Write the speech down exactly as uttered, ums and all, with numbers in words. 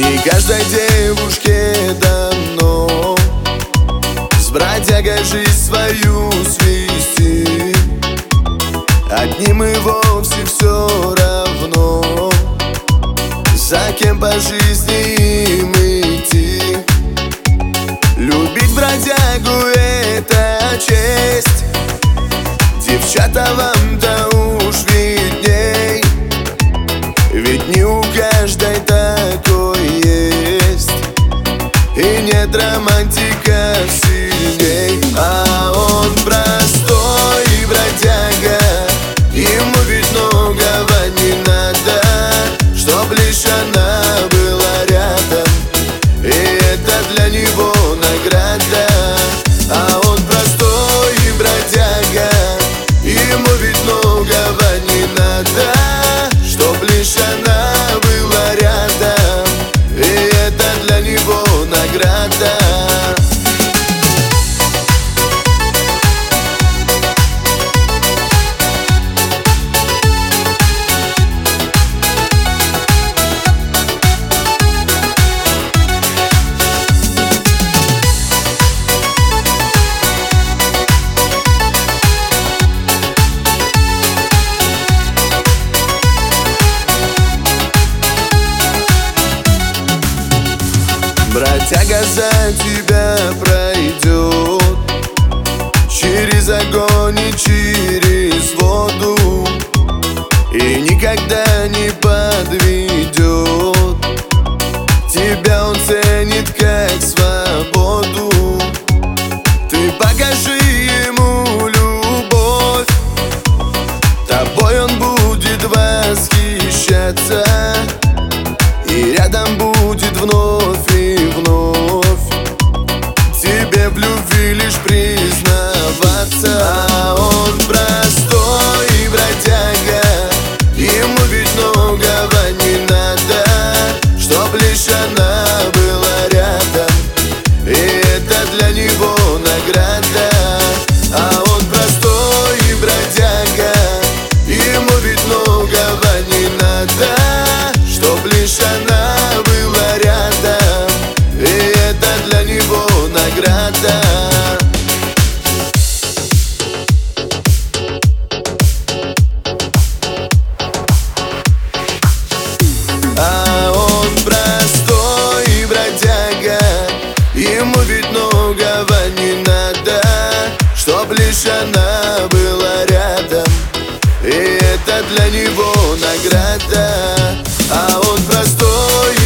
Не каждой девушке дано с бродягой жизнь свою свести. Одним и вовсе все равно, за кем по жизни им идти. Любить бродягу — это честь. Девчата, вам-то уж видней, ведь не у каждой такой есть. И нет романтика сильней. А он простой бродяга, ему ведь многого не надо, чтоб лишь она была рядом, и это для него награда. А он простой бродяга, ему ведь многого не надо, чтоб лишь она была рядом, и это для него награда. Бродяга за тебя пройдет через огонь и через воду, и никогда не подведет. Тебя он ценит как свободу. Ты покажи ему любовь, тобой он будет восхищаться, и рядом будет вновь и вновь тебе в любви лишь признаваться. А он простой бродяга, ему ведь многого не надо, чтоб лишь она была рядом, и это для него награда. А он простой бродяга, ему ведь многого не надо, чтоб лишь она была рядом, и это для него награда. А он простой бродяга, ему ведь многого не надо, чтоб лишь она была рядом, и это для него награда. А он простой